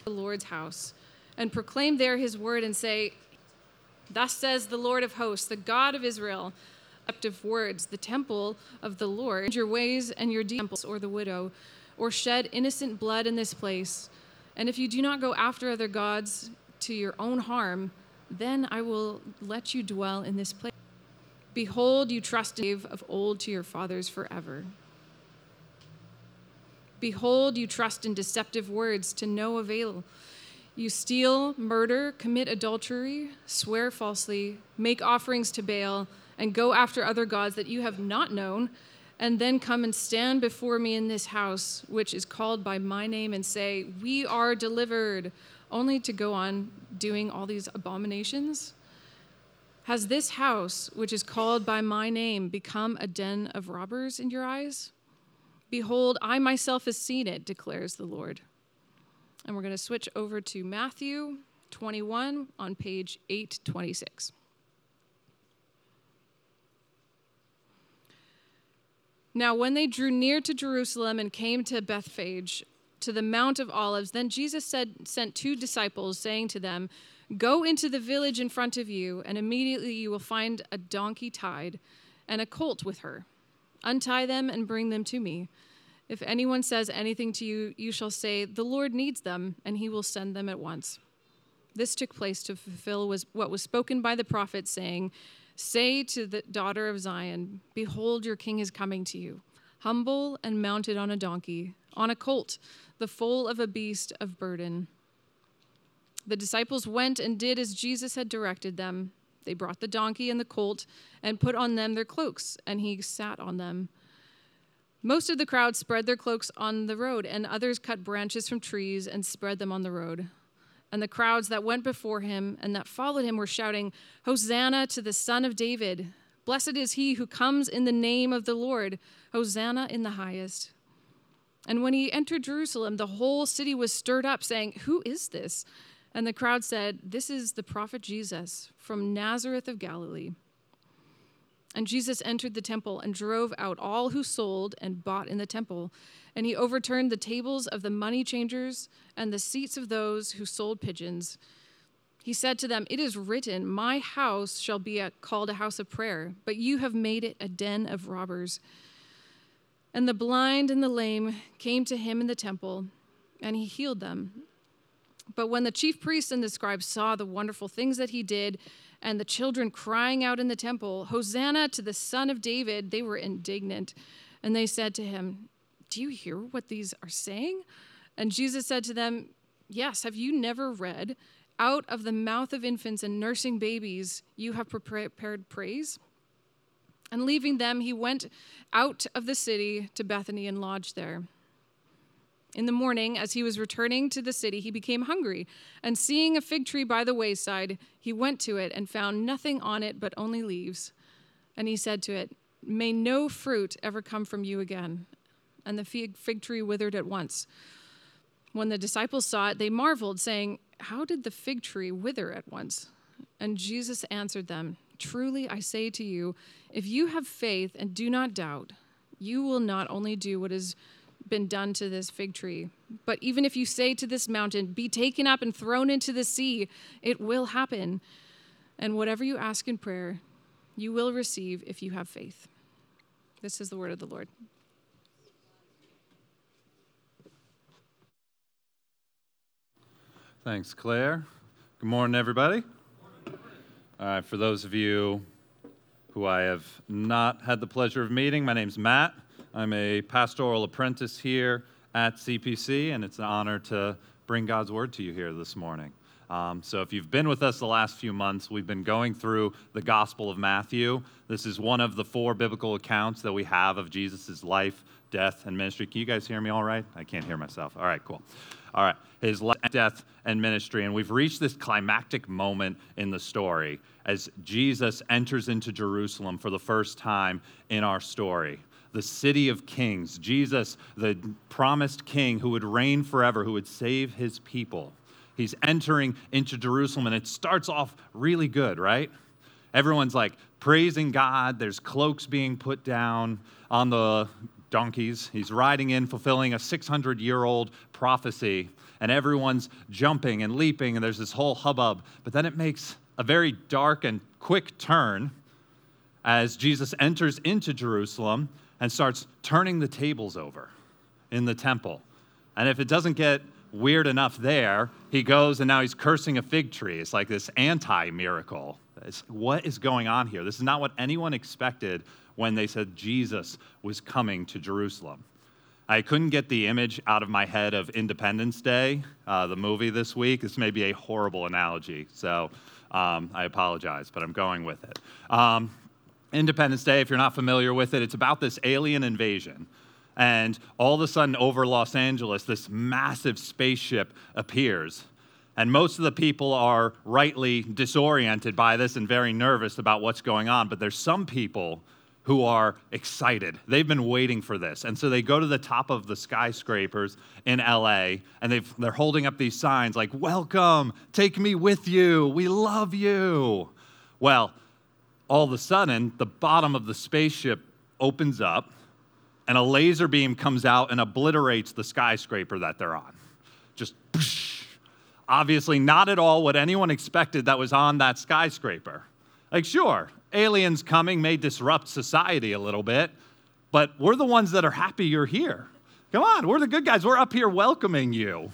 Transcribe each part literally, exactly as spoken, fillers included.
the Lord's house, and proclaim there his word and say, thus says the Lord of hosts, the God of Israel, of words, the temple of the Lord, your ways and your temples, or the widow, or shed innocent blood in this place. And if you do not go after other gods to your own harm, then I will let you dwell in this place. Behold, you trust in of old to your fathers forever. Behold, you trust in deceptive words to no avail. You steal, murder, commit adultery, swear falsely, make offerings to Baal, and go after other gods that you have not known, and then come and stand before me in this house, which is called by my name, and say, we are delivered, only to go on doing all these abominations? Has this house, which is called by my name, become a den of robbers in your eyes? Behold, I myself have seen it, declares the Lord. And we're going to switch over to Matthew twenty-one on page eight twenty-six. Now, when they drew near to Jerusalem and came to Bethphage, to the Mount of Olives, then Jesus said, sent two disciples, saying to them, go into the village in front of you, and immediately you will find a donkey tied and a colt with her. Untie them and bring them to me. If anyone says anything to you, you shall say, the Lord needs them, and he will send them at once. This took place to fulfill was what was spoken by the prophet, saying, say to the daughter of Zion, behold, your king is coming to you, humble and mounted on a donkey, on a colt, the foal of a beast of burden. The disciples went and did as Jesus had directed them. They brought the donkey and the colt and put on them their cloaks, and he sat on them. Most of the crowd spread their cloaks on the road, and others cut branches from trees and spread them on the road. And the crowds that went before him and that followed him were shouting, Hosanna to the Son of David. Blessed is he who comes in the name of the Lord. Hosanna in the highest. And when he entered Jerusalem, the whole city was stirred up, saying, who is this? And the crowd said, this is the prophet Jesus from Nazareth of Galilee. And Jesus entered the temple and drove out all who sold and bought in the temple. And he overturned the tables of the money changers and the seats of those who sold pigeons. He said to them, it is written, my house shall be a, called a house of prayer, but you have made it a den of robbers. And the blind and the lame came to him in the temple, and he healed them. But when the chief priests and the scribes saw the wonderful things that he did, and the children crying out in the temple, Hosanna to the Son of David, they were indignant. And they said to him, do you hear what these are saying? And Jesus said to them, yes, have you never read, out of the mouth of infants and nursing babies, you have prepared praise? And leaving them, he went out of the city to Bethany and lodged there. In the morning, as he was returning to the city, he became hungry, and seeing a fig tree by the wayside, he went to it and found nothing on it but only leaves. And he said to it, may no fruit ever come from you again. And the fig, fig tree withered at once. When the disciples saw it, they marveled, saying, how did the fig tree wither at once? And Jesus answered them, truly I say to you, if you have faith and do not doubt, you will not only do what is been done to this fig tree, but even if you say to this mountain, be taken up and thrown into the sea, it will happen. And whatever you ask in prayer, you will receive if you have faith. This is the word of the Lord. Thanks, Claire. Good morning, everybody. All right, for those of you who I have not had the pleasure of meeting, my name's Matt. I'm a pastoral apprentice here at C P C, and it's an honor to bring God's word to you here this morning. Um, so if you've been with us the last few months, we've been going through the Gospel of Matthew. This is one of the four biblical accounts that we have of Jesus' life, death, and ministry. Can you guys hear me all right? I can't hear myself. All right, cool. All right, his life, death, and ministry. And we've reached this climactic moment in the story as Jesus enters into Jerusalem for the first time in our story. The city of kings, Jesus, the promised king who would reign forever, who would save his people. He's entering into Jerusalem, and it starts off really good, right? Everyone's like praising God. There's cloaks being put down on the donkeys. He's riding in, fulfilling a six hundred year old prophecy, and everyone's jumping and leaping, and there's this whole hubbub. But then it makes a very dark and quick turn as Jesus enters into Jerusalem and starts turning the tables over in the temple. And if it doesn't get weird enough there, he goes and now he's cursing a fig tree. It's like this anti-miracle. It's, what is going on here? This is not what anyone expected when they said Jesus was coming to Jerusalem. I couldn't get the image out of my head of Independence Day, uh, the movie this week. This may be a horrible analogy, so um, I apologize, but I'm going with it. Um, Independence Day, if you're not familiar with it, it's about this alien invasion. And all of a sudden over Los Angeles, this massive spaceship appears. And most of the people are rightly disoriented by this and very nervous about what's going on. But there's some people who are excited. They've been waiting for this. And so they go to the top of the skyscrapers in L A, and they've, they're holding up these signs like, "Welcome, take me with you, we love you." Well, all of a sudden, the bottom of the spaceship opens up, and a laser beam comes out and obliterates the skyscraper that they're on. Just, poosh. Obviously not at all what anyone expected that was on that skyscraper. Like, sure, aliens coming may disrupt society a little bit, but we're the ones that are happy you're here. Come on, we're the good guys. We're up here welcoming you.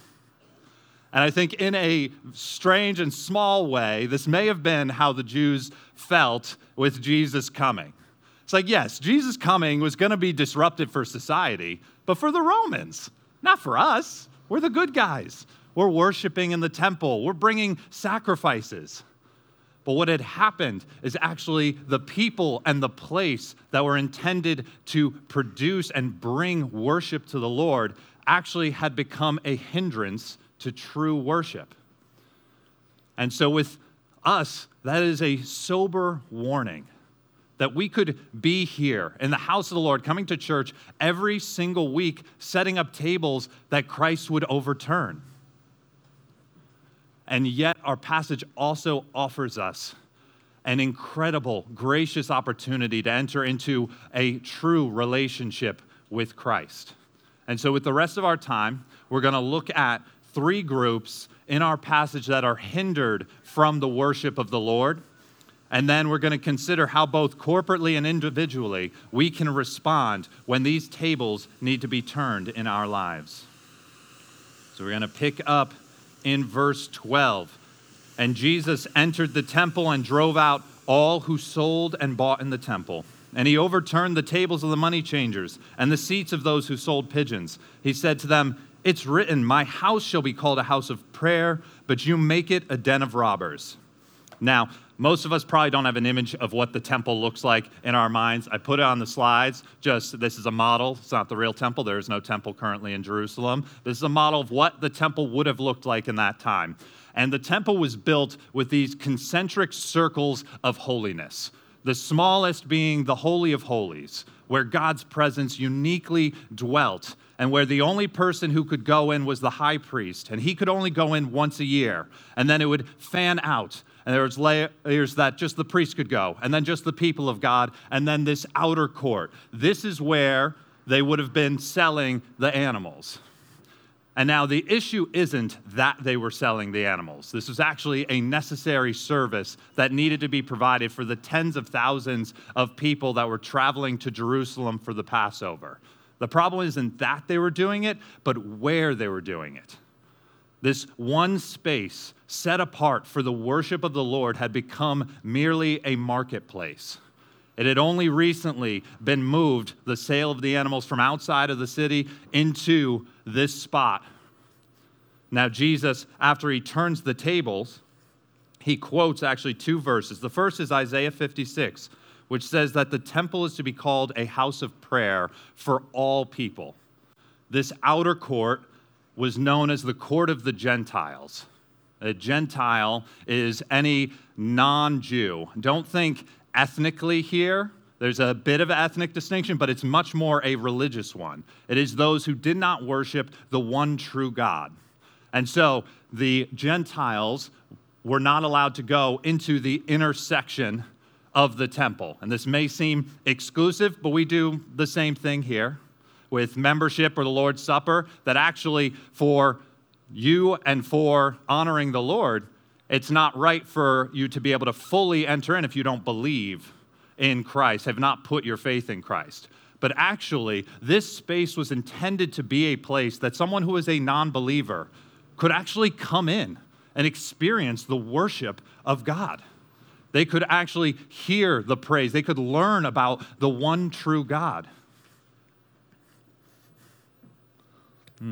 And I think in a strange and small way, this may have been how the Jews felt with Jesus coming. It's like, yes, Jesus coming was going to be disruptive for society, but for the Romans, not for us. We're the good guys. We're worshiping in the temple. We're bringing sacrifices. But what had happened is actually the people and the place that were intended to produce and bring worship to the Lord actually had become a hindrance to true worship. And so with us, that is a sober warning that we could be here in the house of the Lord, coming to church every single week, setting up tables that Christ would overturn. And yet our passage also offers us an incredible, gracious opportunity to enter into a true relationship with Christ. And so with the rest of our time, we're going to look at three groups in our passage that are hindered from the worship of the Lord. And then we're going to consider how both corporately and individually we can respond when these tables need to be turned in our lives. So we're going to pick up in verse twelve. "And Jesus entered the temple and drove out all who sold and bought in the temple. And he overturned the tables of the money changers and the seats of those who sold pigeons. He said to them, 'It's written, my house shall be called a house of prayer, but you make it a den of robbers.'" Now, most of us probably don't have an image of what the temple looks like in our minds. I put it on the slides. Just, this is a model. It's not the real temple. There is no temple currently in Jerusalem. This is a model of what the temple would have looked like in that time. And the temple was built with these concentric circles of holiness, the smallest being the Holy of Holies, where God's presence uniquely dwelt, and where the only person who could go in was the high priest, and he could only go in once a year, and then it would fan out. And there was layers that just the priest could go, and then just the people of God, and then this outer court. This is where they would have been selling the animals. And now the issue isn't that they were selling the animals. This was actually a necessary service that needed to be provided for the tens of thousands of people that were traveling to Jerusalem for the Passover. The problem isn't that they were doing it, but where they were doing it. This one space set apart for the worship of the Lord had become merely a marketplace. It had only recently been moved, the sale of the animals, from outside of the city into this spot. Now Jesus, after he turns the tables, he quotes actually two verses. The first is Isaiah fifty-six, which says that the temple is to be called a house of prayer for all people. This outer court was known as the court of the Gentiles. A Gentile is any non-Jew. Don't think ethnically here. There's a bit of an ethnic distinction, but it's much more a religious one. It is those who did not worship the one true God. And so the Gentiles were not allowed to go into the inner section of the temple. And this may seem exclusive, but we do the same thing here. with membership or the Lord's Supper, that actually for you and for honoring the Lord, it's not right for you to be able to fully enter in if you don't believe in Christ, have not put your faith in Christ. But actually, this space was intended to be a place that someone who is a non-believer could actually come in and experience the worship of God. They could actually hear the praise. They could learn about the one true God. Hmm.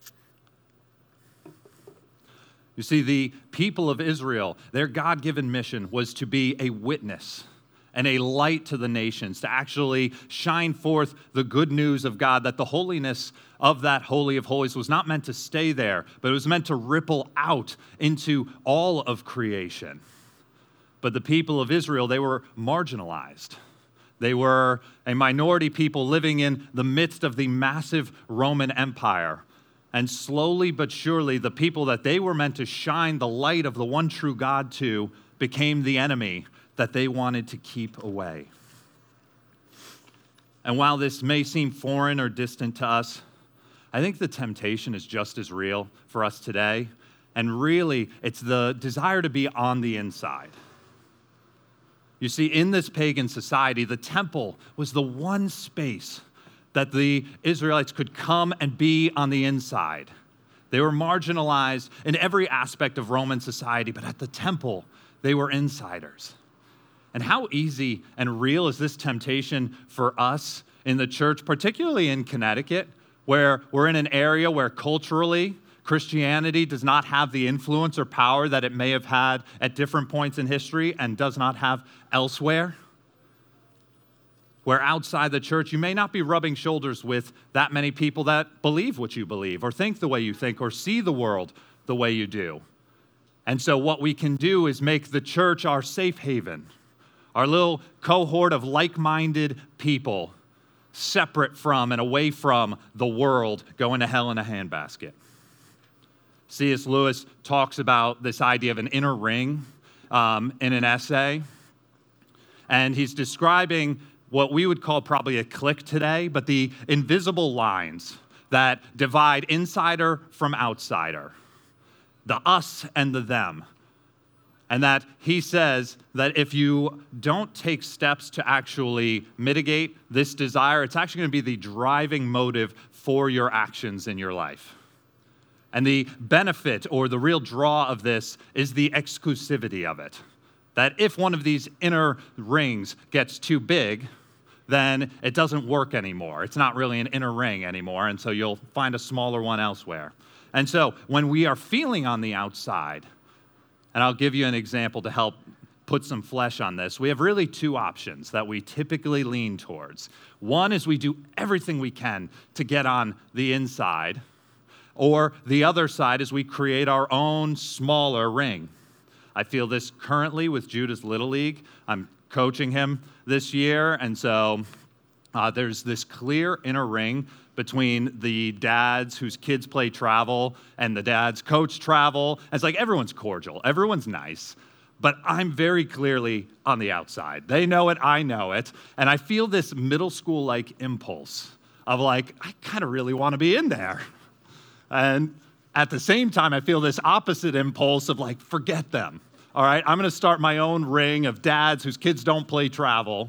You see, the people of Israel, their God-given mission was to be a witness and a light to the nations, to actually shine forth the good news of God, that the holiness of that Holy of Holies was not meant to stay there, but it was meant to ripple out into all of creation. But the people of Israel, they were marginalized. They were a minority people living in the midst of the massive Roman Empire. And slowly but surely, the people that they were meant to shine the light of the one true God to became the enemy that they wanted to keep away. And while this may seem foreign or distant to us, I think the temptation is just as real for us today. And really, it's the desire to be on the inside. You see, in this pagan society, the temple was the one space that the Israelites could come and be on the inside. They were marginalized in every aspect of Roman society, but at the temple, they were insiders. And how easy and real is this temptation for us in the church, particularly in Connecticut, where we're in an area where culturally Christianity does not have the influence or power that it may have had at different points in history and does not have elsewhere? Where outside the church, you may not be rubbing shoulders with that many people that believe what you believe, or think the way you think, or see the world the way you do. And so what we can do is make the church our safe haven, our little cohort of like-minded people, separate from and away from the world, going to hell in a handbasket. C S Lewis talks about this idea of an inner ring um, in an essay, and he's describing what we would call probably a clique today, but the invisible lines that divide insider from outsider, the us and the them. And that he says that if you don't take steps to actually mitigate this desire, it's actually going to be the driving motive for your actions in your life. And the benefit or the real draw of this is the exclusivity of it. That if one of these inner rings gets too big, then it doesn't work anymore. It's not really an inner ring anymore, and so you'll find a smaller one elsewhere. And so when we are feeling on the outside, and I'll give you an example to help put some flesh on this, we have really two options that we typically lean towards. One is we do everything we can to get on the inside, or the other side is we create our own smaller ring. I feel this currently with Judah's Little League. I'm coaching him this year, and so uh, there's this clear inner ring between the dads whose kids play travel and the dads coach travel. It's like everyone's cordial, everyone's nice, but I'm very clearly on the outside. They know it, I know it, and I feel this middle school-like impulse of like, I kind of really want to be in there. And at the same time, I feel this opposite impulse of like, forget them. All right, I'm going to start my own ring of dads whose kids don't play travel.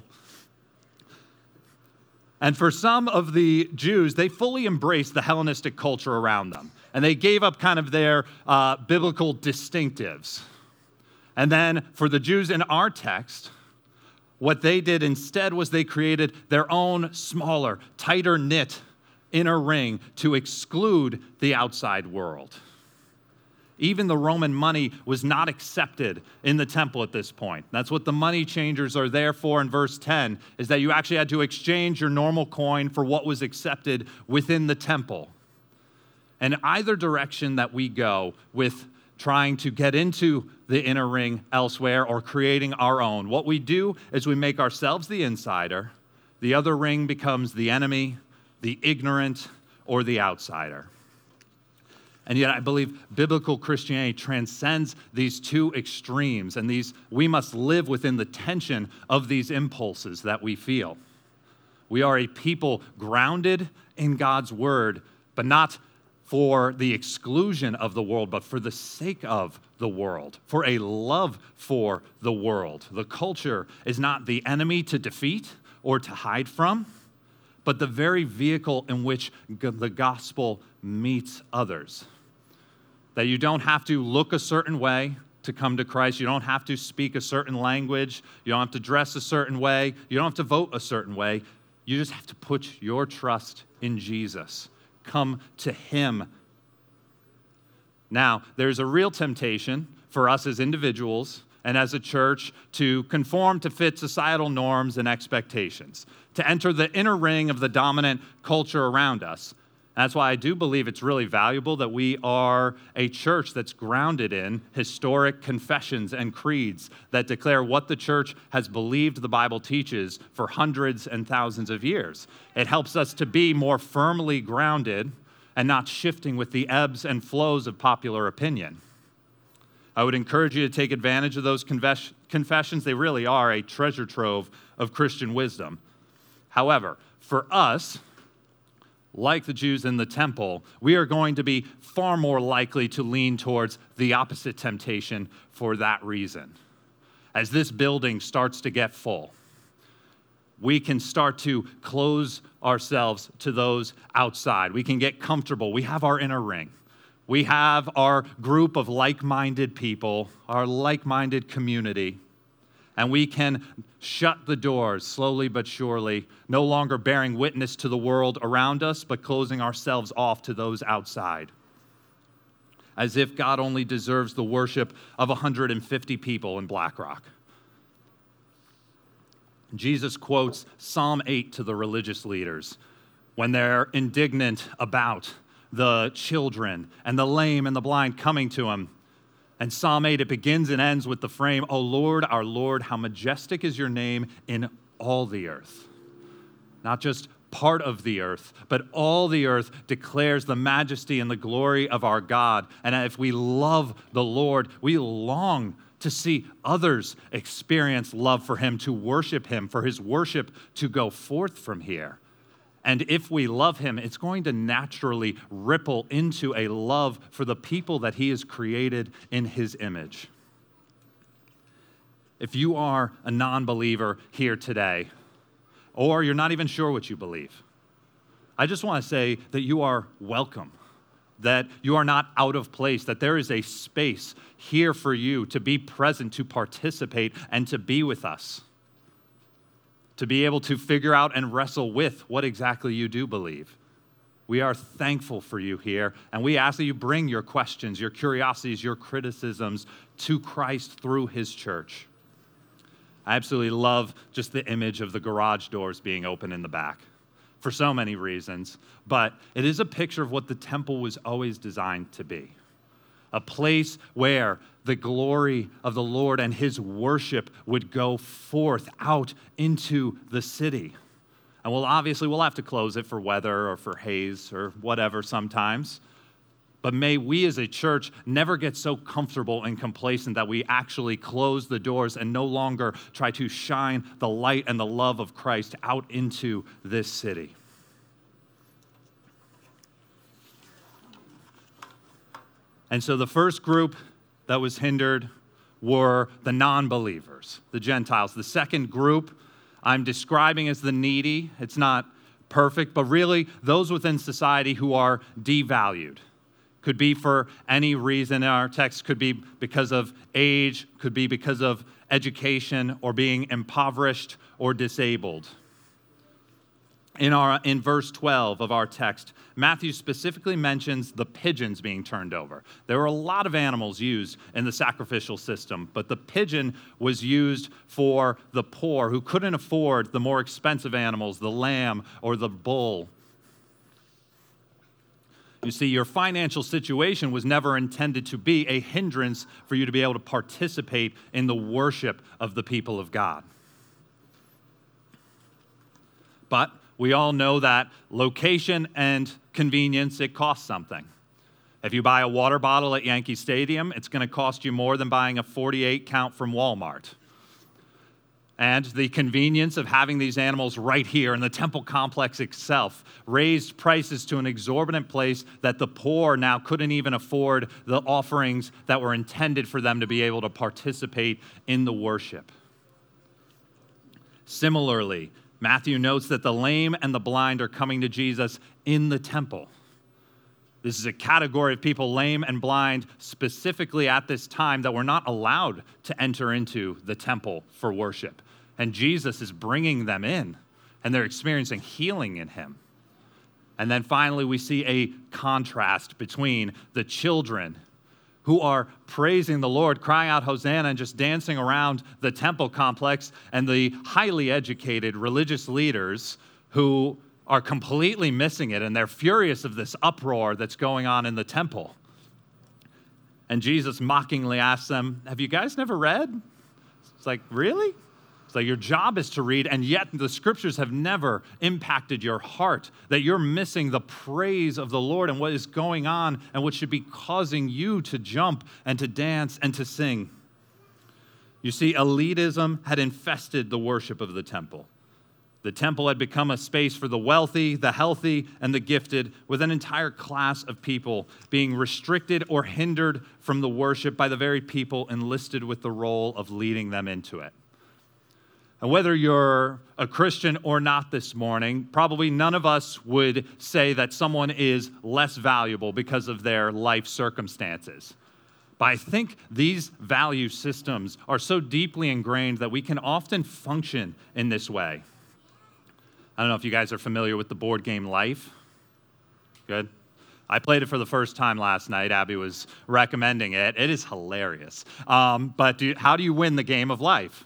And for some of the Jews, they fully embraced the Hellenistic culture around them. And they gave up kind of their uh, biblical distinctives. And then for the Jews in our text, what they did instead was they created their own smaller, tighter knit inner ring to exclude the outside world. Even the Roman money was not accepted in the temple at this point. That's what the money changers are there for in verse ten, is that you actually had to exchange your normal coin for what was accepted within the temple. And either direction that we go with trying to get into the inner ring elsewhere or creating our own, what we do is we make ourselves the insider, the other ring becomes the enemy, the ignorant, or the outsider. And yet I believe biblical Christianity transcends these two extremes, and these we must live within the tension of these impulses that we feel. We are a people grounded in God's word, but not for the exclusion of the world, but for the sake of the world, for a love for the world. The culture is not the enemy to defeat or to hide from, but the very vehicle in which the gospel meets others. That you don't have to look a certain way to come to Christ. You don't have to speak a certain language. You don't have to dress a certain way. You don't have to vote a certain way. You just have to put your trust in Jesus. Come to him. Now, there's a real temptation for us as individuals and as a church to conform to fit societal norms and expectations, to enter the inner ring of the dominant culture around us. That's why I do believe it's really valuable that we are a church that's grounded in historic confessions and creeds that declare what the church has believed the Bible teaches for hundreds and thousands of years. It helps us to be more firmly grounded and not shifting with the ebbs and flows of popular opinion. I would encourage you to take advantage of those confess- confessions. They really are a treasure trove of Christian wisdom. However, for us, like the Jews in the temple, we are going to be far more likely to lean towards the opposite temptation for that reason. As this building starts to get full, we can start to close ourselves to those outside. We can get comfortable. We have our inner ring. We have our group of like-minded people, our like-minded community, and we can shut the doors slowly but surely, no longer bearing witness to the world around us, but closing ourselves off to those outside. As if God only deserves the worship of one hundred fifty people in Black Rock. Jesus quotes Psalm eight to the religious leaders when they're indignant about the children and the lame and the blind coming to him. And Psalm eight, it begins and ends with the frame, "O Lord, our Lord, how majestic is your name in all the earth." Not just part of the earth, but all the earth declares the majesty and the glory of our God. And if we love the Lord, we long to see others experience love for him, to worship him, for his worship to go forth from here. And if we love him, it's going to naturally ripple into a love for the people that he has created in his image. If you are a non-believer here today, or you're not even sure what you believe, I just want to say that you are welcome, that you are not out of place, that there is a space here for you to be present, to participate, and to be with us. To be able to figure out and wrestle with what exactly you do believe. We are thankful for you here, and we ask that you bring your questions, your curiosities, your criticisms to Christ through his church. I absolutely love just the image of the garage doors being open in the back for so many reasons, but it is a picture of what the temple was always designed to be. A place where the glory of the Lord and his worship would go forth out into the city. And we'll obviously, we'll have to close it for weather or for haze or whatever sometimes. But may we as a church never get so comfortable and complacent that we actually close the doors and no longer try to shine the light and the love of Christ out into this city. And so the first group that was hindered were the non-believers, the Gentiles. The second group I'm describing as the needy. It's not perfect, but really those within society who are devalued. Could be for any reason in our text, could be because of age, could be because of education, or being impoverished or disabled. In our in verse twelve of our text, Matthew specifically mentions the pigeons being turned over. There were a lot of animals used in the sacrificial system, but the pigeon was used for the poor who couldn't afford the more expensive animals, the lamb or the bull. You see, your financial situation was never intended to be a hindrance for you to be able to participate in the worship of the people of God. But we all know that location and convenience, it costs something. If you buy a water bottle at Yankee Stadium, it's going to cost you more than buying a forty-eight count from Walmart. And the convenience of having these animals right here in the temple complex itself raised prices to an exorbitant place that the poor now couldn't even afford the offerings that were intended for them to be able to participate in the worship. Similarly, Matthew notes that the lame and the blind are coming to Jesus in the temple. This is a category of people, lame and blind, specifically at this time that were not allowed to enter into the temple for worship. And Jesus is bringing them in, and they're experiencing healing in him. And then finally, we see a contrast between the children who are praising the Lord, crying out Hosanna, and just dancing around the temple complex, and the highly educated religious leaders who are completely missing it, and they're furious of this uproar that's going on in the temple. And Jesus mockingly asks them, have you guys never read? It's like, really? It's like your job is to read, and yet the scriptures have never impacted your heart, that you're missing the praise of the Lord and what is going on and what should be causing you to jump and to dance and to sing. You see, elitism had infested the worship of the temple. The temple had become a space for the wealthy, the healthy, and the gifted, with an entire class of people being restricted or hindered from the worship by the very people enlisted with the role of leading them into it. And whether you're a Christian or not this morning, probably none of us would say that someone is less valuable because of their life circumstances. But I think these value systems are so deeply ingrained that we can often function in this way. I don't know if you guys are familiar with the board game Life. Good. I played it for the first time last night. Abby was recommending it. It is hilarious. Um, but do you, how do you win the game of life?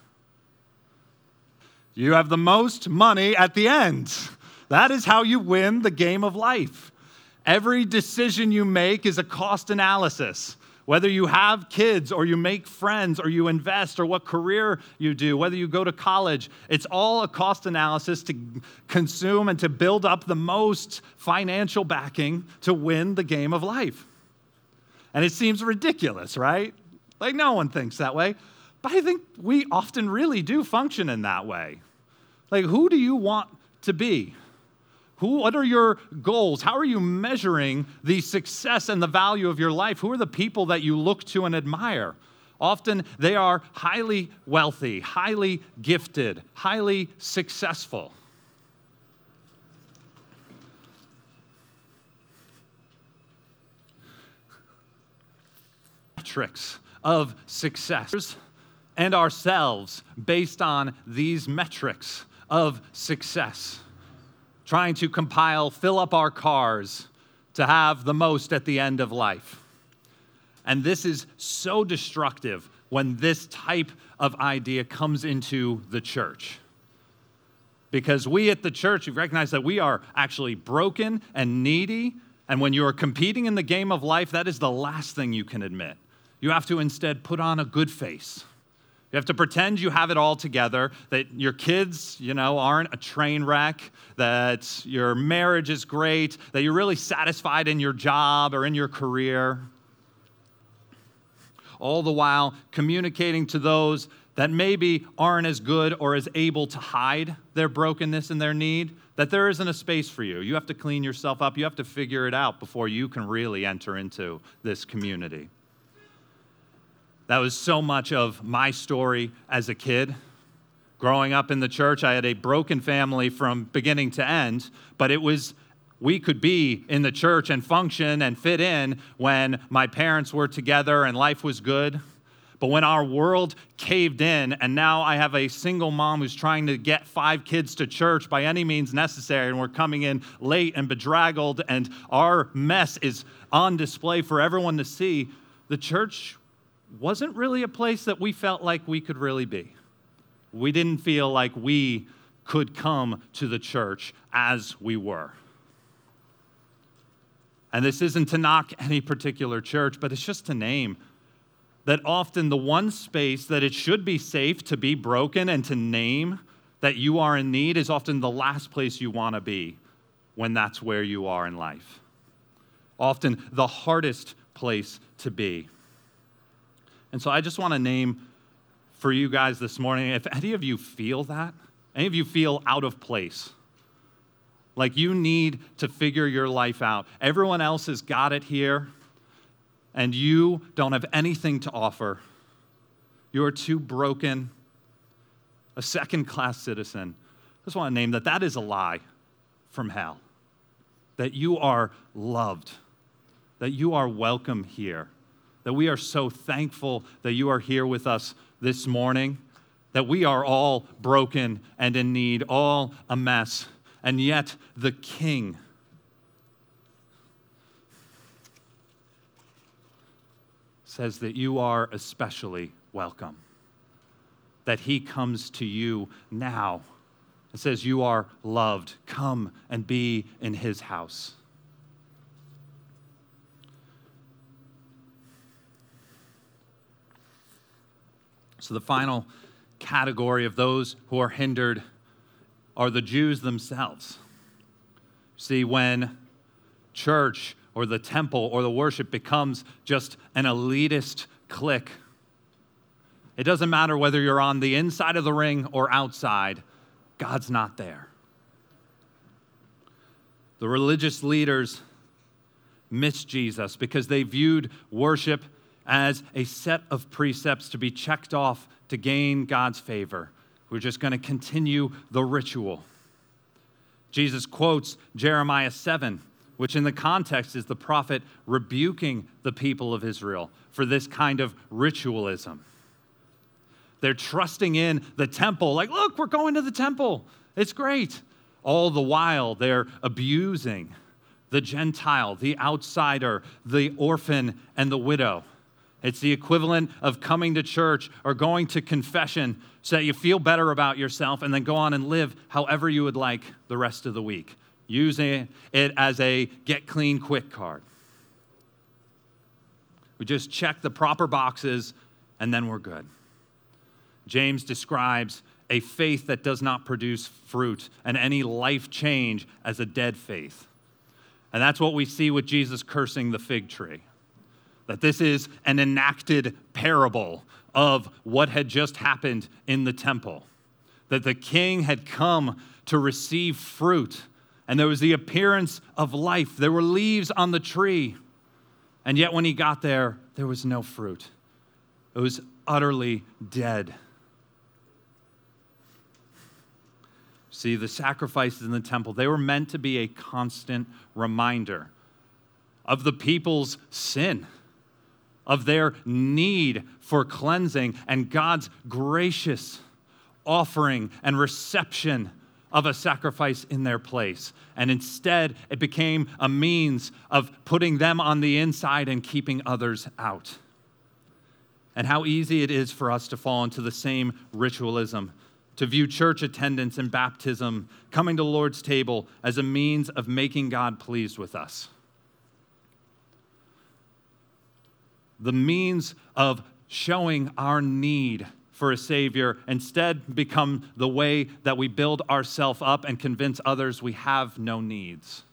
You have the most money at the end. That is how you win the game of life. Every decision you make is a cost analysis. Whether you have kids or you make friends or you invest or what career you do, whether you go to college, it's all a cost analysis to consume and to build up the most financial backing to win the game of life. And it seems ridiculous, right? Like no one thinks that way. But I think we often really do function in that way. Like, who do you want to be? Who, what are your goals? How are you measuring the success and the value of your life? Who are the people that you look to and admire? Often they are highly wealthy, highly gifted, highly successful. Metrics of success and ourselves based on these metrics of success. Trying to compile, fill up our cars to have the most at the end of life. And this is so destructive when this type of idea comes into the church. Because we at the church recognize that we are actually broken and needy, and when you are competing in the game of life, that is the last thing you can admit. You have to instead put on a good face. You have to pretend you have it all together, that your kids, you know, aren't a train wreck, that your marriage is great, that you're really satisfied in your job or in your career. All the while communicating to those that maybe aren't as good or as able to hide their brokenness and their need, that there isn't a space for you. You have to clean yourself up. You have to figure it out before you can really enter into this community. That was so much of my story as a kid. Growing up in the church, I had a broken family from beginning to end, but it was, we could be in the church and function and fit in when my parents were together and life was good. But when our world caved in, and now I have a single mom who's trying to get five kids to church by any means necessary, and we're coming in late and bedraggled, and our mess is on display for everyone to see, the church wasn't really a place that we felt like we could really be. We didn't feel like we could come to the church as we were. And this isn't to knock any particular church, but it's just to name that often the one space that it should be safe to be broken and to name that you are in need is often the last place you want to be when that's where you are in life. Often the hardest place to be. And so I just want to name for you guys this morning, if any of you feel that, any of you feel out of place, like you need to figure your life out. Everyone else has got it here, and you don't have anything to offer. You are too broken, a second-class citizen. I just want to name that that is a lie from hell, that you are loved, that you are welcome here, that we are so thankful that you are here with us this morning, that we are all broken and in need, all a mess, and yet the King says that you are especially welcome, that he comes to you now. It says you are loved. Come and be in his house. So the final category of those who are hindered are the Jews themselves. See, when church or the temple or the worship becomes just an elitist clique, it doesn't matter whether you're on the inside of the ring or outside, God's not there. The religious leaders missed Jesus because they viewed worship as a set of precepts to be checked off to gain God's favor. We're just going to continue the ritual. Jesus quotes Jeremiah seven, which in the context is the prophet rebuking the people of Israel for this kind of ritualism. They're trusting in the temple, like, look, we're going to the temple. It's great. All the while, they're abusing the Gentile, the outsider, the orphan, and the widow. It's the equivalent of coming to church or going to confession so that you feel better about yourself and then go on and live however you would like the rest of the week, using it as a get clean quick card. We just check the proper boxes and then we're good. James describes a faith that does not produce fruit and any life change as a dead faith. And that's what we see with Jesus cursing the fig tree. That this is an enacted parable of what had just happened in the temple. That the king had come to receive fruit, and there was the appearance of life. There were leaves on the tree, and yet when he got there, there was no fruit. It was utterly dead. See, the sacrifices in the temple, they were meant to be a constant reminder of the people's sin, of their need for cleansing, and God's gracious offering and reception of a sacrifice in their place. And instead, it became a means of putting them on the inside and keeping others out. And how easy it is for us to fall into the same ritualism, to view church attendance and baptism, coming to the Lord's table, as a means of making God pleased with us. The means of showing our need for a Savior instead become the way that we build ourselves up and convince others we have no needs.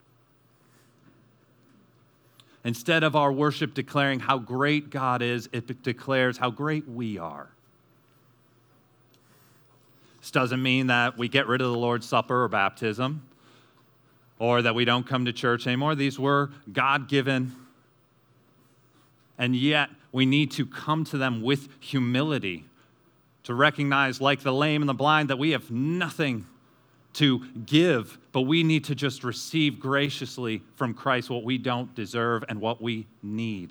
Instead of our worship declaring how great God is, it declares how great we are. This doesn't mean that we get rid of the Lord's Supper or baptism, or that we don't come to church anymore. These were God-given, and yet we need to come to them with humility, to recognize, like the lame and the blind, that we have nothing to give, but we need to just receive graciously from Christ what we don't deserve and what we need.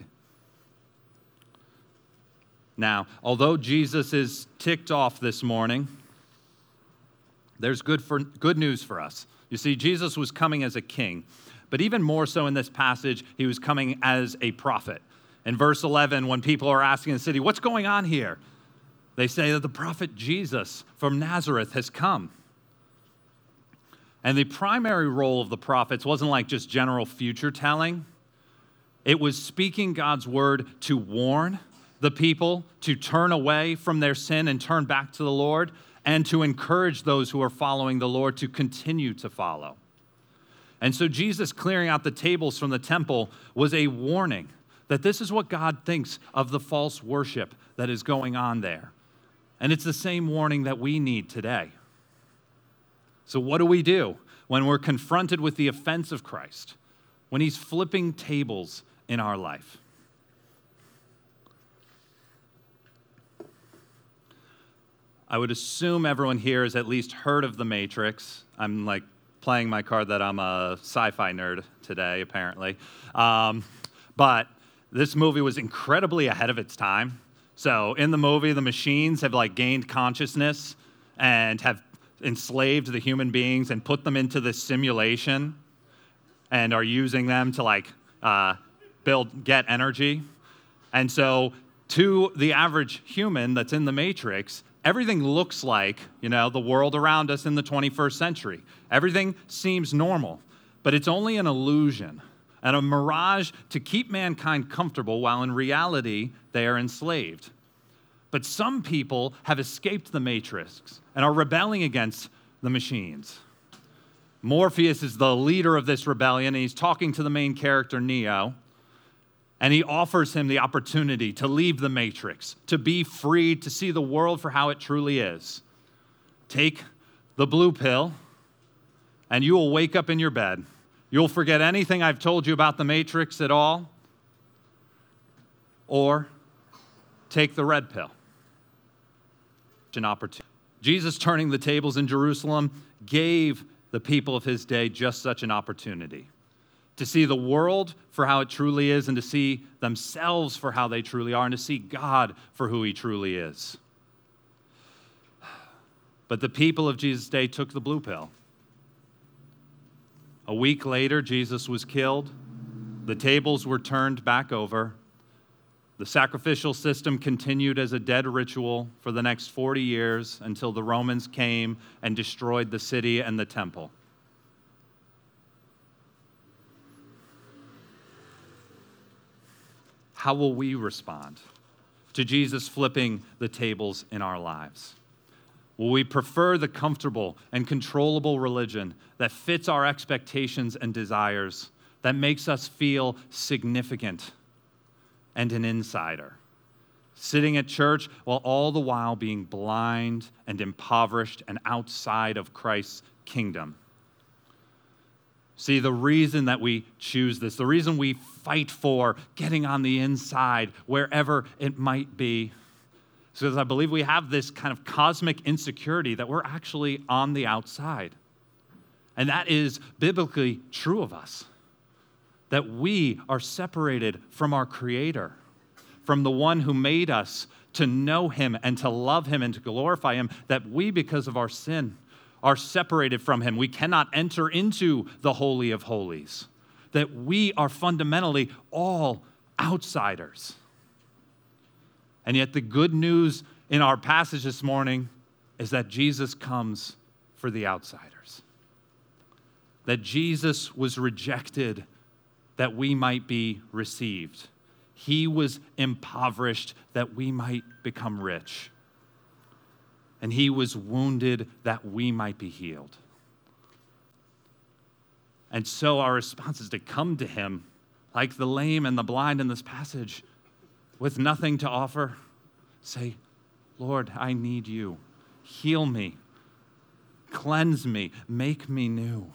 Now, although Jesus is ticked off this morning, there's good for good news for us. You see, Jesus was coming as a king, but even more so in this passage, he was coming as a prophet. In verse eleven, when people are asking the city, what's going on here? They say that the prophet Jesus from Nazareth has come. And the primary role of the prophets wasn't like just general future telling. It was speaking God's word to warn the people to turn away from their sin and turn back to the Lord, and to encourage those who are following the Lord to continue to follow. And so Jesus clearing out the tables from the temple was a warning that this is what God thinks of the false worship that is going on there. And it's the same warning that we need today. So what do we do when we're confronted with the offense of Christ, when he's flipping tables in our life? I would assume everyone here has at least heard of The Matrix. I'm like playing my card that I'm a sci-fi nerd today, apparently. Um, but this movie was incredibly ahead of its time. So in the movie, the machines have like gained consciousness and have enslaved the human beings and put them into this simulation and are using them to like uh, build, get energy. And so to the average human that's in the Matrix, everything looks like, you know, the world around us in the twenty-first century. Everything seems normal, but it's only an illusion and a mirage to keep mankind comfortable while in reality they are enslaved. But some people have escaped the Matrix and are rebelling against the machines. Morpheus is the leader of this rebellion, and he's talking to the main character, Neo, and he offers him the opportunity to leave the Matrix, to be free, to see the world for how it truly is. Take the blue pill, and you will wake up in your bed. You'll forget anything I've told you about the Matrix at all, or take the red pill. An opportunity. Jesus turning the tables in Jerusalem gave the people of his day just such an opportunity to see the world for how it truly is and to see themselves for how they truly are and to see God for who he truly is. But the people of Jesus' day took the blue pill. A week later, Jesus was killed. The tables were turned back over. The sacrificial system continued as a dead ritual for the next forty years until the Romans came and destroyed the city and the temple. How will we respond to Jesus flipping the tables in our lives? Will we prefer the comfortable and controllable religion that fits our expectations and desires, that makes us feel significant and an insider, sitting at church while all the while being blind and impoverished and outside of Christ's kingdom? See, the reason that we choose this, the reason we fight for getting on the inside, wherever it might be, is because I believe we have this kind of cosmic insecurity that we're actually on the outside. And that is biblically true of us, that we are separated from our Creator, from the one who made us to know him and to love him and to glorify him, that we, because of our sin, are separated from him. We cannot enter into the Holy of Holies, that we are fundamentally all outsiders. And yet the good news in our passage this morning is that Jesus comes for the outsiders, that Jesus was rejected that we might be received. He was impoverished that we might become rich. And he was wounded that we might be healed. And so our response is to come to him like the lame and the blind in this passage with nothing to offer. Say, Lord, I need you. Heal me. Cleanse me. Make me new.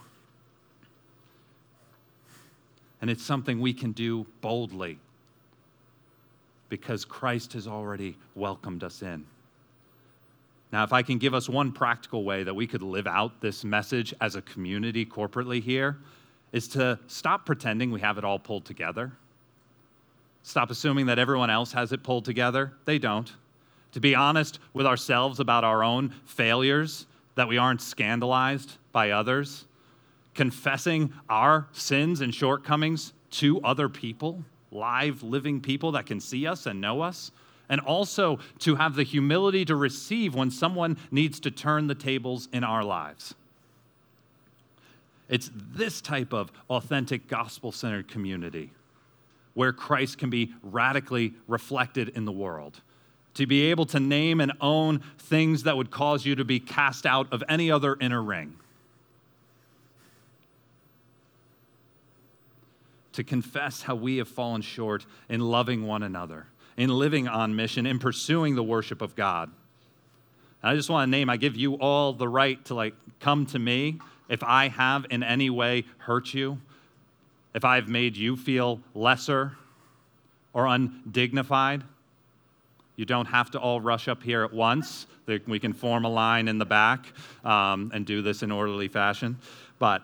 And it's something we can do boldly because Christ has already welcomed us in. Now, if I can give us one practical way that we could live out this message as a community corporately here, is to stop pretending we have it all pulled together. Stop assuming that everyone else has it pulled together. They don't. To be honest with ourselves about our own failures, that we aren't scandalized by others. Confessing our sins and shortcomings to other people, live, living people that can see us and know us, and also to have the humility to receive when someone needs to turn the tables in our lives. It's this type of authentic gospel-centered community where Christ can be radically reflected in the world. To be able to name and own things that would cause you to be cast out of any other inner ring. To confess how we have fallen short in loving one another, in living on mission, in pursuing the worship of God. And I just want to name, I give you all the right to like come to me if I have in any way hurt you, if I've made you feel lesser or undignified. You don't have to all rush up here at once. We can form a line in the back um, and do this in orderly fashion. But,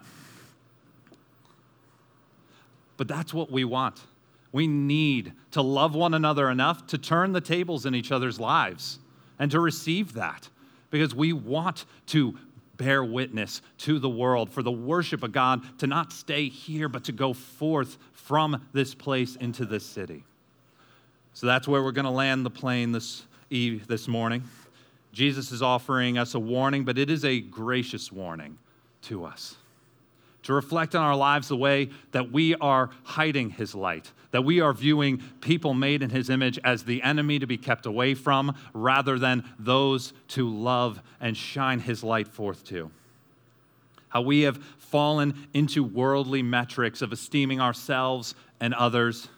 but that's what we want. We need to love one another enough to turn the tables in each other's lives and to receive that, because we want to bear witness to the world for the worship of God to not stay here, but to go forth from this place into this city. So that's where we're going to land the plane this eve, this morning. Jesus is offering us a warning, but it is a gracious warning to us. To reflect on our lives the way that we are hiding his light, that we are viewing people made in his image as the enemy to be kept away from, rather than those to love and shine his light forth to. How we have fallen into worldly metrics of esteeming ourselves and others,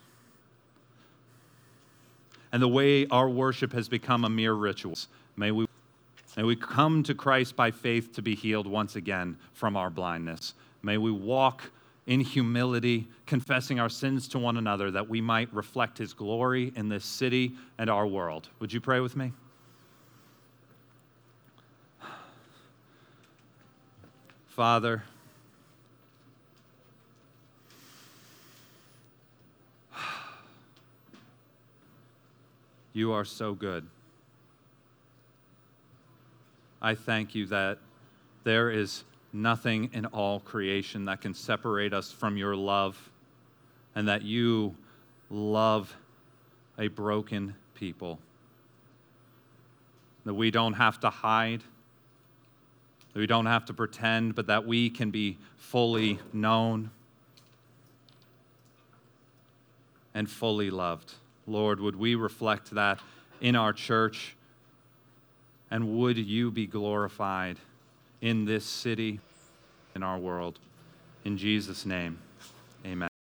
and the way our worship has become a mere ritual. May we, may we come to Christ by faith to be healed once again from our blindness. May we walk in humility, confessing our sins to one another, that we might reflect his glory in this city and our world. Would you pray with me? Father, you are so good. I thank you that there is nothing in all creation that can separate us from your love, and that you love a broken people. That we don't have to hide, that we don't have to pretend, but that we can be fully known and fully loved. Lord, would we reflect that in our church, and would you be glorified in this city, in our world. In Jesus' name, amen.